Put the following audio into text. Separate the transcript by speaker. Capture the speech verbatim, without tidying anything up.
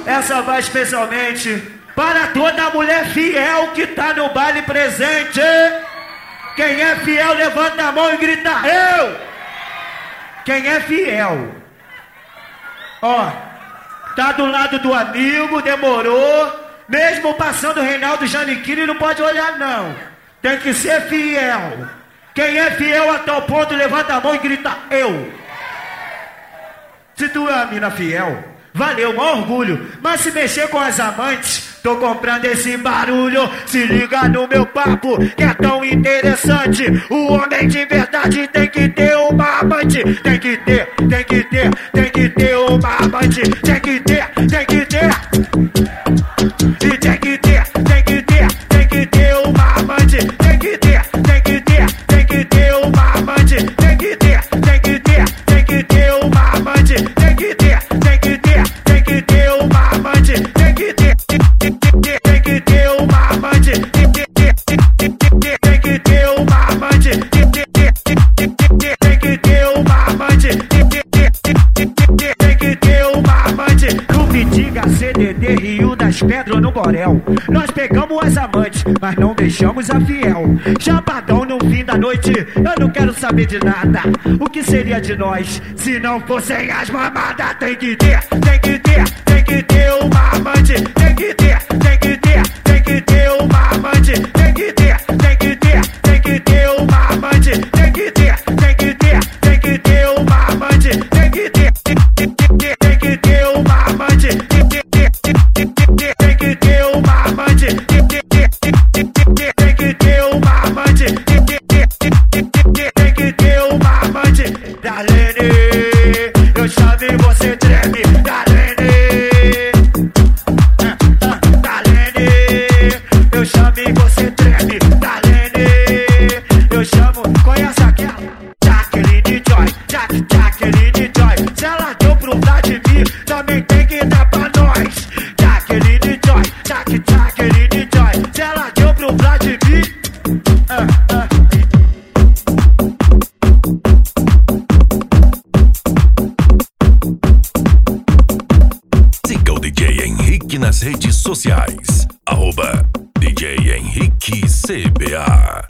Speaker 1: Essa vai especialmente para toda mulher fiel que tá no baile presente. Quem é fiel, levanta a mão e grita eu. Quem é fiel, ó, tá do lado do amigo, demorou. Mesmo passando o Reinaldo Giannichini, não pode olhar não. Tem que ser fiel. Quem é fiel a tal ponto, levanta a mão e grita eu. Se tu é uma mina fiel, valeu, maior orgulho. Mas se mexer com as amantes, tô comprando esse barulho. Se liga no meu papo, que é tão interessante. O homem de verdade tem que ter uma amante. Tem que ter, tem que ter, tem que ter uma amante. Tem que ter, tem que ter. E tem que ter, tem que ter, tem que ter uma amante. Tem que ter, tem que ter, tem que ter uma amante. Tem que ter, tem que ter, tem que ter uma amante. Tem que ter, tem que ter, tem que ter uma amante. Tem que ter, tem que ter uma amante. Tem que ter, tem que ter uma amante. Tem que ter, tem que ter uma amante. Tem que ter, tem que ter uma amante. No Pitiga, C D D, Rio das Pedras no Borel, nós pegamos as amantes, mas não deixamos a fiel. Chapadão no fim da noite, eu não quero saber de nada. O que seria de nós se não fossem as mamadas? Tem que ter, tem que ter, tem que ter uma amante. Tem que ter, tem que ter, tem que ter uma amante. Tem que ter, tem que ter, tem que ter uma amante. Tem que ter, tem que ter, tem que ter uma amante. Tem que ter, tem que ter uma amante. Tem que ter, tem que ter uma amante. Tem que ter, tem que ter uma amante. Tem que ter, tem que ter uma amante. Darlene, eu chamei, você treme. Darlene, Darlene, eu chamei, você treme. Darlene, eu chamo, conhece aquela? Jacqueline Joy, Jack, Jacqueline Joy. Se ela deu pro Vladimir, também tem que dar pra nós. Jacqueline Joy, Jack, Jacqueline Joy. Se ela deu pro Vladimir, ah, ah.
Speaker 2: Siga o D J Henrique nas redes sociais. Arroba D J Henrique C B A.